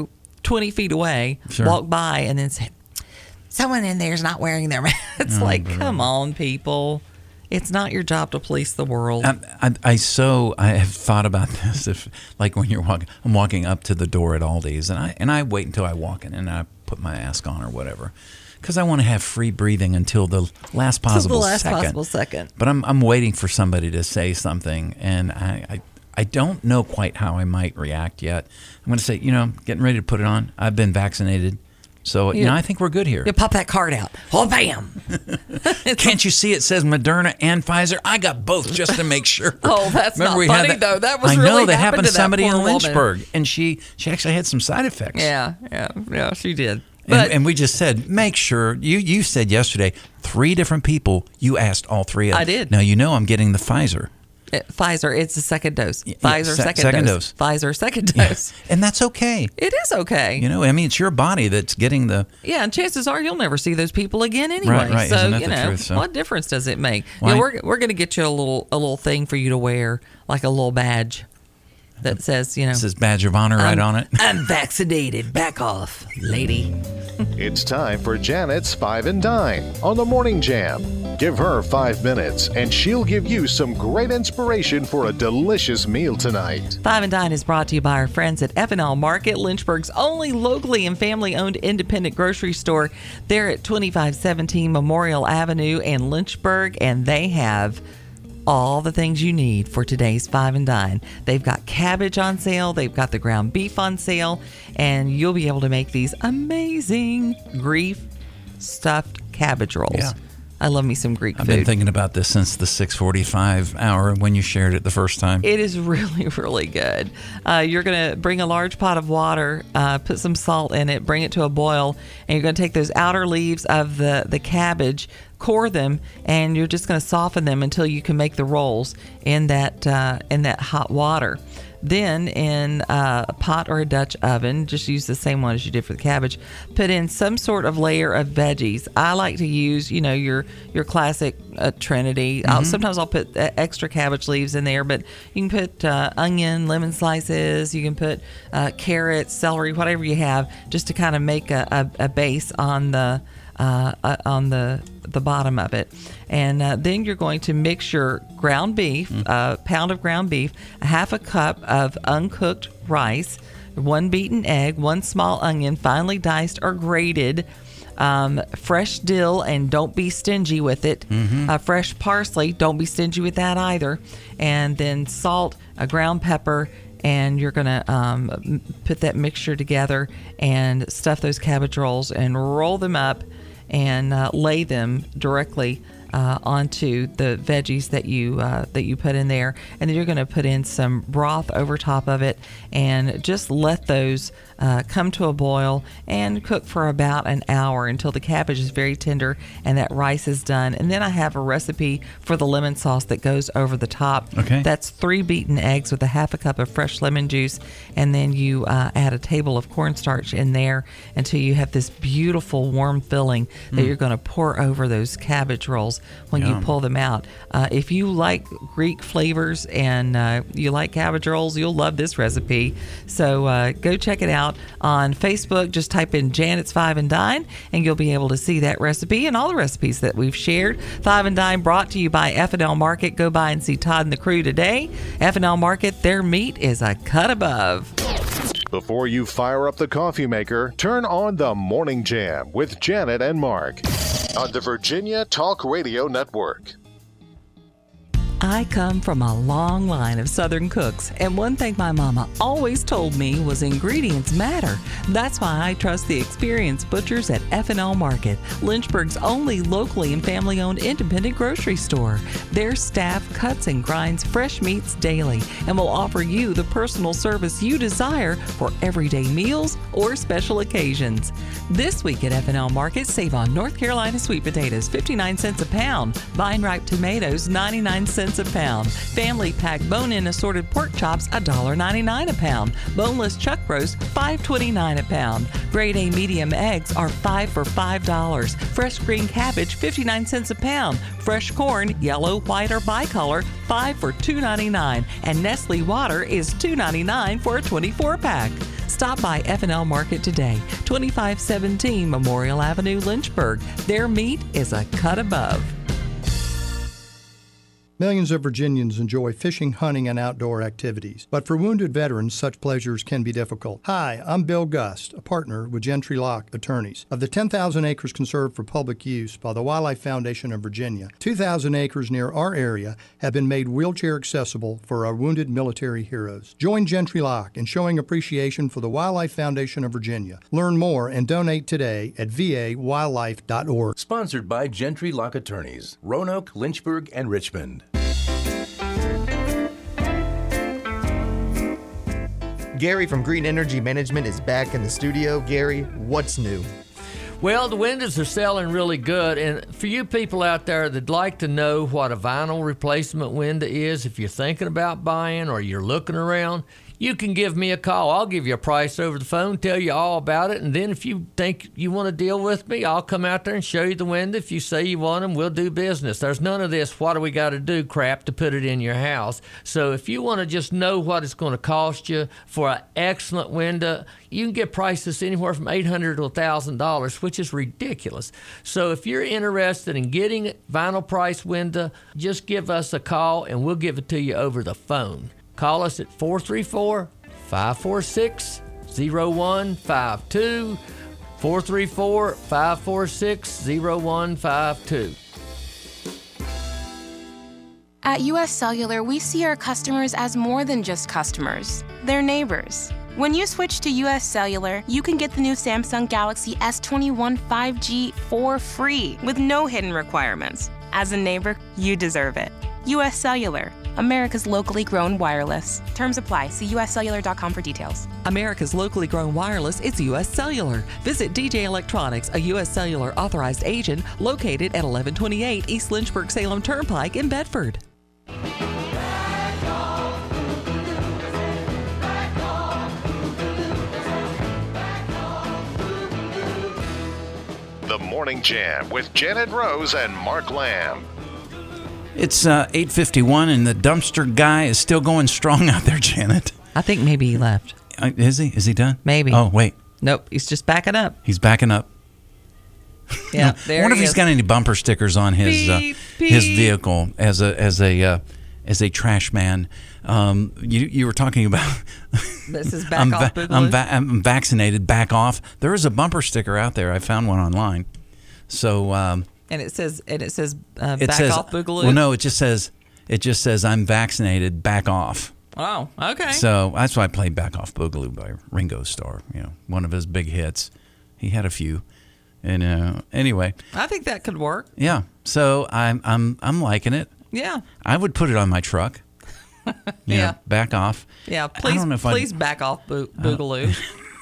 20 feet away, walked by and then said, "Someone in there is not wearing their mask." It's come on, people. It's not your job to police the world. I have thought about this. If when you're walking, I'm walking up to the door at Aldi's, and I wait until I walk in and I put my mask on or whatever, because I want to have free breathing until the last possible second. But I'm waiting for somebody to say something, and I don't know quite how I might react yet. I'm going to say, getting ready to put it on. I've been vaccinated. So, I think we're good here. You pop that card out. Oh, bam. Can't you see it says Moderna and Pfizer? I got both just to make sure. Oh, that's not funny, though. That was I really know that happened to somebody in woman. Lynchburg, and she actually had some side effects. Yeah, she did. And we just said, make sure. You said yesterday, 3 different people, you asked all 3 of them. I did. Now, I'm getting the Pfizer. Pfizer, it's the second dose. Pfizer, second dose. Pfizer, second dose. And that's okay. It is okay. It's your body that's getting the... Yeah, and chances are you'll never see those people again anyway. Right. So, Isn't that the truth? So what difference does it make? Well, we're going to get you a little thing for you to wear, like a little badge. that says, It says badge of honor right on it. I'm vaccinated. Back off, lady. It's time for Janet's 5 and Dine on the Morning Jam. Give her 5 minutes, and she'll give you some great inspiration for a delicious meal tonight. 5 and Dine is brought to you by our friends at F&L Market, Lynchburg's only locally and family-owned independent grocery store. They're at 2517 Memorial Avenue in Lynchburg, and they have all the things you need for today's 5 and Dine. They've got cabbage on sale, they've got the ground beef on sale, and you'll be able to make these amazing Greek stuffed cabbage rolls. Yeah. I love me some Greek I've food. been thinking about this since the 6:45 hour when you shared it the first time. It is really, really good. You're going to bring a large pot of water, put some salt in it, bring it to a boil, and you're going to take those outer leaves of the cabbage, core them, and you're just going to soften them until you can make the rolls in that hot water. Then in a pot or a Dutch oven, just use the same one as you did for the cabbage, put in some sort of layer of veggies. I like to use, your classic Trinity. Sometimes I'll put extra cabbage leaves in there, but you can put onion, lemon slices, you can put carrots, celery, whatever you have, just to kind of make a base on the bottom of it. And then you're going to mix your ground beef, a pound of ground beef, a half a cup of uncooked rice, 1 beaten egg, 1 small onion, finely diced or grated, fresh dill, and don't be stingy with it. Fresh parsley, don't be stingy with that either. And then salt, a ground pepper, and you're going to put that mixture together and stuff those cabbage rolls and roll them up and lay them directly onto the veggies that you put in there, and then you're going to put in some broth over top of it and just let those come to a boil and cook for about an hour until the cabbage is very tender and that rice is done. And then I have a recipe for the lemon sauce that goes over the top. Okay. That's 3 beaten eggs with a half a cup of fresh lemon juice, and then you add a table of cornstarch in there until you have this beautiful warm filling that you're going to pour over those cabbage rolls when you pull them out. If you like Greek flavors and you like cabbage rolls, you'll love this recipe. So go check it out on Facebook. Just type in Janet's 5 and Dine, and you'll be able to see that recipe and all the recipes that we've shared. 5 and Dine brought to you by F&L Market. Go by and see Todd and the crew today. F&L Market, their meat is a cut above. Before you fire up the coffee maker, turn on the Morning Jam with Janet and Mark on the Virginia Talk Radio Network. I come from a long line of Southern cooks, and one thing my mama always told me was ingredients matter. That's why I trust the experienced butchers at F&L Market, Lynchburg's only locally and family-owned independent grocery store. Their staff cuts and grinds fresh meats daily and will offer you the personal service you desire for everyday meals or special occasions. This week at F&L Market, save on North Carolina sweet potatoes, 59 cents a pound, vine-ripe tomatoes, 99 cents a pound, family pack bone-in assorted pork chops, $1.99 a pound, boneless chuck roast, $5.29 a pound. Grade A medium eggs are 5 for $5. Fresh green cabbage, 59 cents a pound. Fresh corn, yellow, white, or bicolor, 5 for $2.99, and Nestle water is $2.99 for a 24-pack. Stop by F&L Market today, 2517 Memorial Avenue, Lynchburg. Their meat is a cut above. Millions of Virginians enjoy fishing, hunting, and outdoor activities. But for wounded veterans, such pleasures can be difficult. Hi, I'm Bill Gust, a partner with Gentry Lock Attorneys. Of the 10,000 acres conserved for public use by the Wildlife Foundation of Virginia, 2,000 acres near our area have been made wheelchair accessible for our wounded military heroes. Join Gentry Lock in showing appreciation for the Wildlife Foundation of Virginia. Learn more and donate today at vawildlife.org. Sponsored by Gentry Lock Attorneys, Roanoke, Lynchburg, and Richmond. Gary from Green Energy Management is back in the studio. Gary, what's new? Well, the windows are selling really good, and for you people out there that'd like to know what a vinyl replacement window is, if you're thinking about buying or you're looking around, you can give me a call. I'll give you a price over the phone, tell you all about it, and then if you think you want to deal with me, I'll come out there and show you the window. If you say you want them, we'll do business. There's none of this, what do we got to do crap to put it in your house. So if you want to just know what it's going to cost you for an excellent window, you can get prices anywhere from $800 to $1,000, which is ridiculous. So if you're interested in getting a vinyl price window, just give us a call and we'll give it to you over the phone. Call us at 434-546-0152, 434-546-0152. At U.S. Cellular, we see our customers as more than just customers. They're neighbors. When you switch to U.S. Cellular, you can get the new Samsung Galaxy S21 5G for free with no hidden requirements. As a neighbor, you deserve it. U.S. Cellular, America's locally grown wireless. Terms apply. See uscellular.com for details. America's locally grown wireless is U.S. Cellular. Visit DJ Electronics, a U.S. Cellular authorized agent located at 1128 East Lynchburg-Salem Turnpike in Bedford. The Morning Jam with Janet Rose and Mark Lamb. It's 8:51, and the dumpster guy is still going strong out there, Janet. I think maybe he left. Is he? Is he done? Maybe. Oh, wait. Nope, he's just backing up. He's backing up. Yeah, there I wonder he if he's is. got any bumper stickers on his Beep, his beep. vehicle as a trash man. You were talking about. This is back off, Boogaloo. I'm vaccinated. Back off. There is a bumper sticker out there. I found one online. So. And it says it back says, off, Boogaloo. Well, no, it just says I'm vaccinated. Back off. Oh, okay. So that's why I played "Back Off Boogaloo" by Ringo Starr. You know, one of his big hits. He had a few, and anyway. I think that could work. Yeah. So I'm liking it. Yeah. I would put it on my truck. Yeah. Back off. Yeah. I don't know if Please back off, Boogaloo.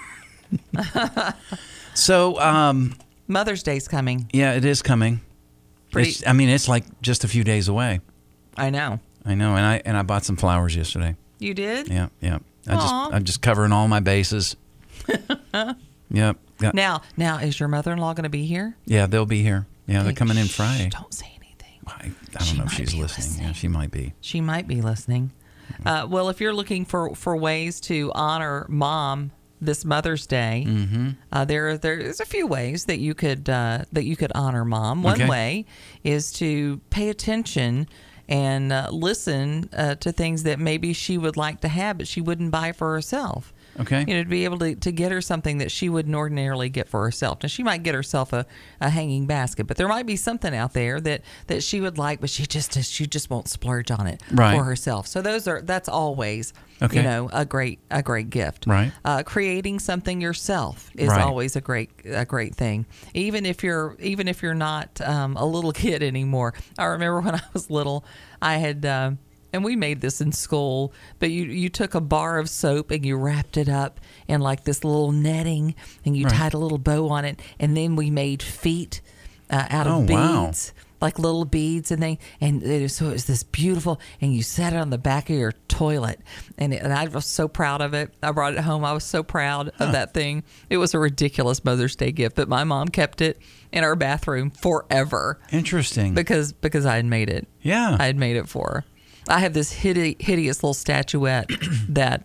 So. Mother's Day's coming. Yeah, it is coming. It's like just a few days away. I know. And I bought some flowers yesterday. You did? Yeah. Aw. I'm just covering all my bases. Yep. Now, is your mother-in-law going to be here? Yeah, they'll be here. Yeah, they're coming in Friday. Don't say anything. I don't know if she's listening. Yeah, she might be. She might be listening. Well, if you're looking for ways to honor Mom this Mother's Day, there's a few ways that you could honor Mom. One way is to pay attention and listen to things that maybe she would like to have, but she wouldn't buy for herself. Okay. You know, to be able to get her something that she wouldn't ordinarily get for herself. Now, she might get herself a hanging basket, but there might be something out there that she would like, but she just won't splurge on it for herself. So that's always a great gift. Right. Creating something yourself is always a great thing. Even if you're not a little kid anymore. I remember when I was little, I had. And we made this in school, but you took a bar of soap and you wrapped it up in like this little netting, and you tied a little bow on it, and then we made feet out of beads, like little beads, so it was this beautiful. And you set it on the back of your toilet, and I was so proud of it. I brought it home. I was so proud of that thing. It was a ridiculous Mother's Day gift, but my mom kept it in our bathroom forever. Interesting, because I had made it. Yeah, I had made it for her. I have this hideous little statuette that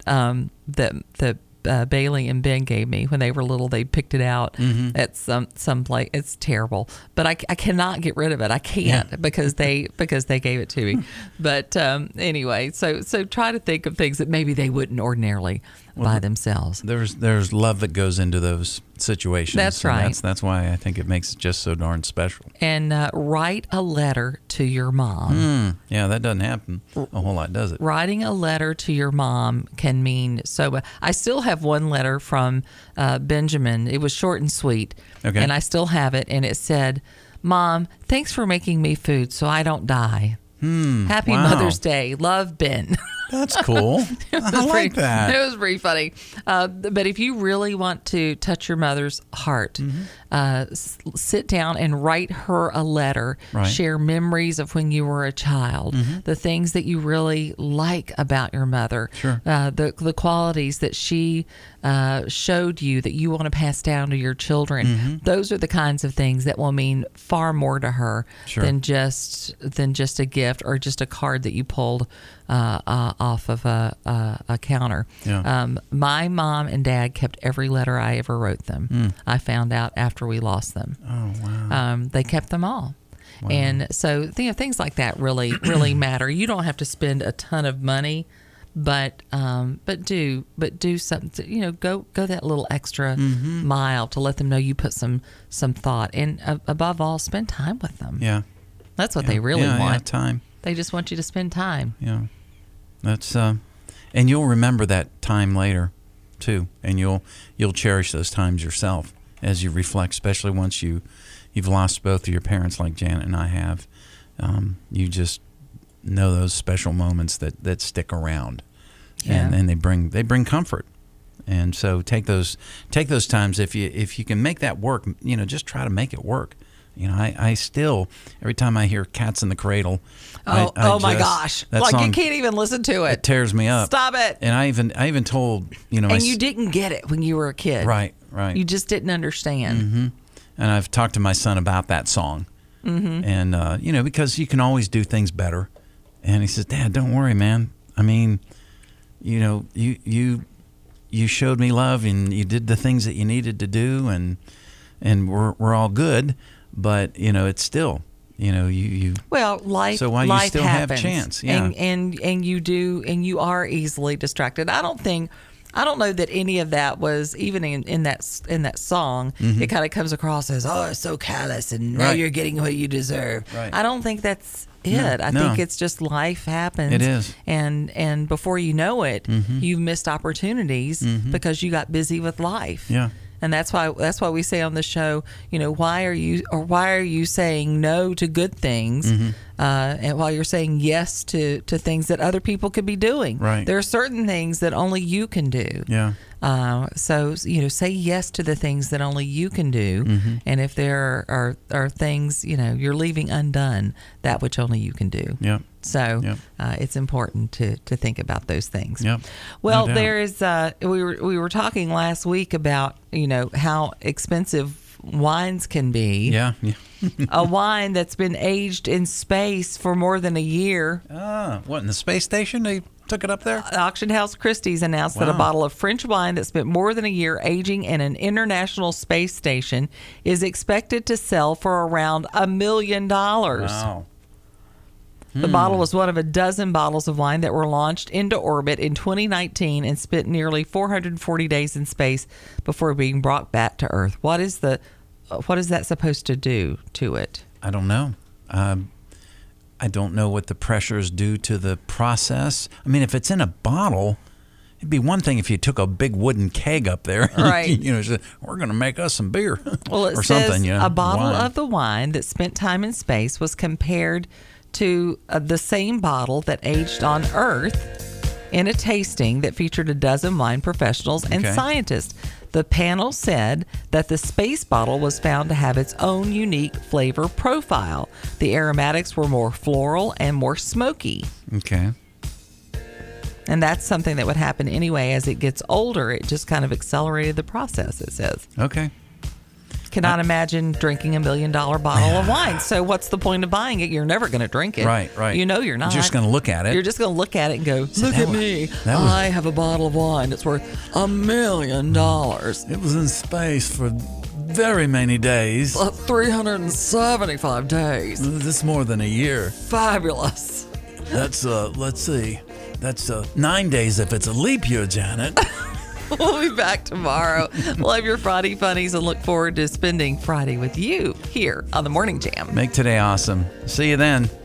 Bailey and Ben gave me when they were little. They picked it out at some place. It's terrible, but I cannot get rid of it. I can't because they gave it to me. But anyway, so try to think of things that maybe they wouldn't ordinarily buy themselves. There's love that goes into those situations. That's right. That's why I think it makes it just so darn special. And write a letter to your mom. Yeah, that doesn't happen a whole lot, does it? Writing a letter to your mom can mean so much. I still have one letter from Benjamin. It was short and sweet, and I still have it. And it said, "Mom, thanks for making me food so I don't die. Happy Mother's Day. Love, Ben." That's cool. I like that. It was pretty funny. But if you really want to touch your mother's heart, sit down and write her a letter, Right. share memories of when you were a child, the things that you really like about your mother, Sure. the qualities that she showed you that you want to pass down to your children. Those are the kinds of things that will mean far more to her Sure. than just a gift or just a card that you pulled off of a counter. Yeah. My mom and dad kept every letter I ever wrote them. I found out after we lost them. Oh, wow. They kept them all. Wow. And so things like that really matter. You don't have to spend a ton of money, but do something. Go that little extra mile to let them know you put some thought. And above all, spend time with them. Yeah. That's what they really want. want. Yeah, time. They just want you to spend time. Yeah. That's and you'll remember that time later too, and you'll cherish those times yourself as you reflect, especially once you've lost both of your parents like Janet and I have. You just know those special moments that stick around. Yeah. And they bring comfort. And so take those times if you can make that work, just try to make it work. I still, every time I hear Cats in the Cradle, my gosh. that Like song, you can't even listen to it. It tears me up. Stop it. And I even told, And you didn't get it when you were a kid. Right. You just didn't understand. Mm-hmm. And I've talked to my son about that song. Mm-hmm. And, because you can always do things better. And he says, Dad, don't worry, man. I mean, you showed me love and you did the things that you needed to do and we're all good. But, it's still, you. Well, life. So why life you still happens. have a chance? Yeah. And you do, and you are easily distracted. I don't know that any of that was even in that song. Mm-hmm. It kind of comes across as, oh, it's so callous, and now Right. you're getting what you deserve. Right. I don't think that's it. I No. think it's just life happens. It is. And before you know it, you've missed opportunities because you got busy with life. Yeah. And that's why we say on the show, why are you saying no to good things, and while you're saying yes to things that other people could be doing. Right. There are certain things that only you can do. Yeah. So say yes to the things that only you can do, and if there are things you're leaving undone, that which only you can do. Yeah. So it's important to think about those things. Yep. Well, No doubt. there is. We were talking last week about how expensive wines can be. Yeah. A wine that's been aged in space for more than a year. What, in the space station? They took it up there? Auction House Christie's announced that a Wow. bottle of French wine that spent more than a year aging in an international space station is expected to sell for around $1 million. Wow. The bottle was one of a dozen bottles of wine that were launched into orbit in 2019 and spent nearly 440 days in space before being brought back to Earth. What is that supposed to do to it? I don't know. I don't know what the pressures do to the process. I mean, if it's in a bottle, it'd be one thing if you took a big wooden keg up there. Right. Said, we're going to make us some beer. Well, it or says something, a bottle wine. of the wine that spent time in space was compared to the same bottle that aged on Earth in a tasting that featured a dozen wine professionals and Okay. scientists. The panel said that the space bottle was found to have its own unique flavor profile. The aromatics were more floral and more smoky. Okay. And that's something that would happen anyway as it gets older. It just kind of accelerated the process, it says. Okay. Cannot imagine drinking $1 million bottle of wine. So what's the point of buying it? You're never going to drink it. Right. You know you're not. You're just going to look at it. You're just going to look at it and go, So look that at was- me. that was- I have a bottle of wine that's worth $1 million. It was in space for very many days. 375 days. That's more than a year. Fabulous. That's, let's see. That's 9 days if it's a leap year, Janet. We'll be back tomorrow. Love your Friday funnies and look forward to spending Friday with you here on The Morning Jam. Make today awesome. See you then.